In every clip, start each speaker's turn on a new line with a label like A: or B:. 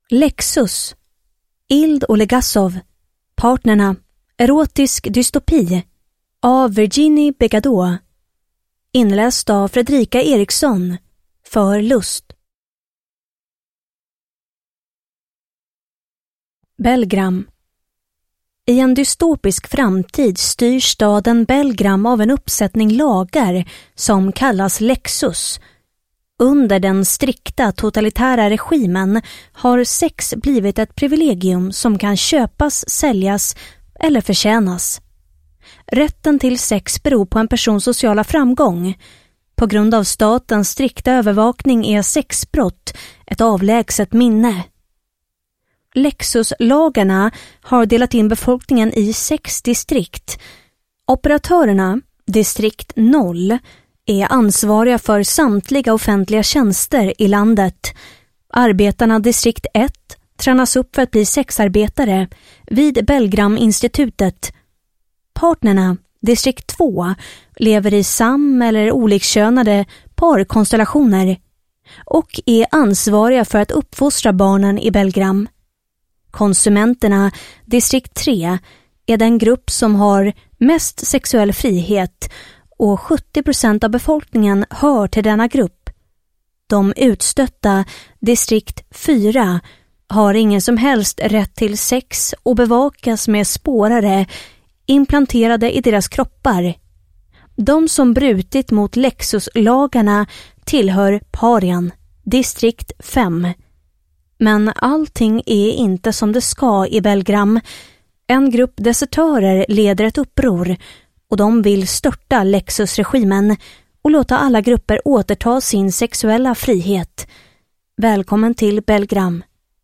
A: Lexus, Ild och Legasov, Partnerna, erotisk dystopi av Virginie Begadot. Inläst av Fredrika Eriksson för Lust. Belgram. I en dystopisk framtid styrs staden Belgram av en uppsättning lagar som kallas Lexus. Under den strikta totalitära regimen har sex blivit ett privilegium som kan köpas, säljas eller förtjänas. Rätten till sex beror på en persons sociala framgång. På grund av statens strikta övervakning är sexbrott ett avlägset minne. Lexuslagarna har delat in befolkningen i 6 distrikt. Operatörerna, distrikt 0, är ansvariga för samtliga offentliga tjänster i landet. Arbetarna distrikt 1 tränas upp för att bli sexarbetare vid Belgram-institutet. Partnerna, distrikt 2, lever i eller olikkönade parkonstellationer och är ansvariga för att uppfostra barnen i Belgram. Konsumenterna, distrikt 3, är den grupp som har mest sexuell frihet och 70% av befolkningen hör till denna grupp. De utstötta, distrikt 4, har ingen som helst rätt till sex och bevakas med spårare implanterade i deras kroppar. De som brutit mot Lexuslagarna tillhör parian, distrikt 5. Men allting är inte som det ska i Belgram. En grupp desertörer leder ett uppror och de vill störta Lexus-regimen och låta alla grupper återta sin sexuella frihet. Välkommen till Belgram.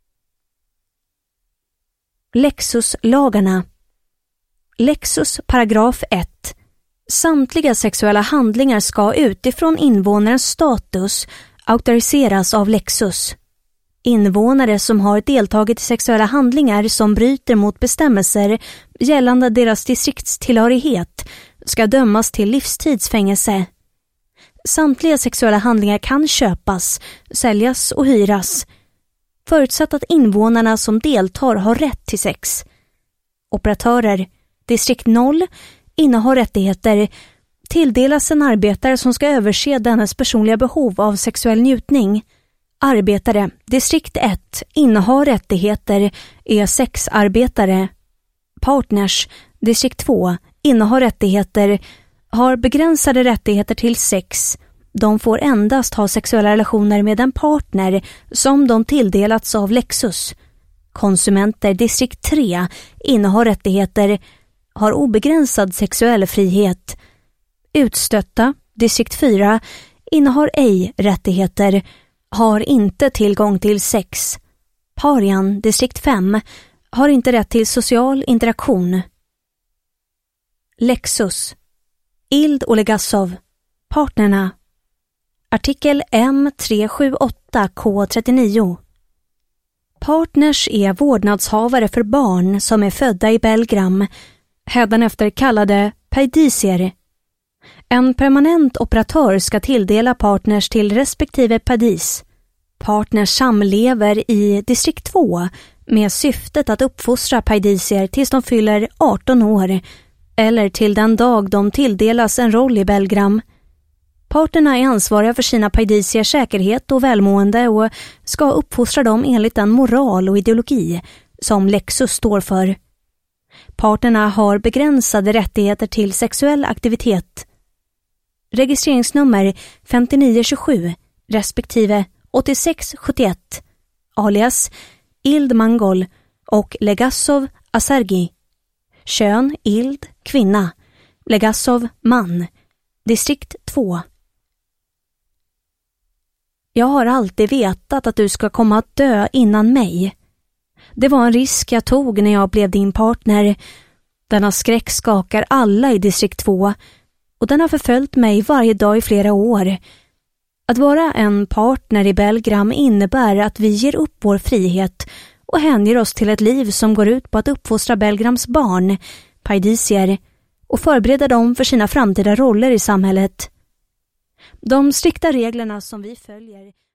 A: Lexuslagarna. Lexus paragraf 1. Samtliga sexuella handlingar ska utifrån invånarens status auktoriseras av Lexus. Invånare som har deltagit i sexuella handlingar som bryter mot bestämmelser gällande deras distriktstillhörighet ska dömas till livstidsfängelse. Samtliga sexuella handlingar kan köpas, säljas och hyras, förutsatt att invånarna som deltar har rätt till sex. Operatörer, distrikt 0, innehar rättigheter, tilldelas en arbetare som ska överse dennes personliga behov av sexuell njutning. Arbetare, distrikt 1, innehar rättigheter, är sexarbetare. Partners, distrikt 2, innehar rättigheter, har begränsade rättigheter till sex. De får endast ha sexuella relationer med en partner som de tilldelats av Lexus. Konsumenter, distrikt 3, innehar rättigheter, har obegränsad sexuell frihet. Utstötta, distrikt 4, innehar ej rättigheter, har inte tillgång till sex. Parian, distrikt 5, har inte rätt till social interaktion. Lexus, Ild och Legasov, Partnerna. Artikel M378K39. Partners är vårdnadshavare för barn som är födda i Belgram, hädanefter kallade paidisier. En permanent operatör ska tilldela partners till respektive paidis. Partners samlever i distrikt 2 med syftet att uppfostra paidisier tills de fyller 18 år eller till den dag de tilldelas en roll i Belgram. Parterna är ansvariga för sina paidisiers säkerhet och välmående och ska uppfostra dem enligt den moral och ideologi som Lexus står för. Parterna har begränsade rättigheter till sexuell aktivitet. Registreringsnummer 5927 respektive 8671 alias Ild Mangol och Legasov Asergi. Kön Ild, kvinna. Legasov, man. Distrikt 2. Jag har alltid vetat att du ska komma att dö innan mig. Det var en risk jag tog när jag blev din partner. Denna skräck skakar alla i distrikt 2 och den har förföljt mig varje dag i flera år. Att vara en partner i Belgram innebär att vi ger upp vår frihet och hänger oss till ett liv som går ut på att uppfostra Belgrams barn, paidisier, och förbereda dem för sina framtida roller i samhället. De strikta reglerna som vi följer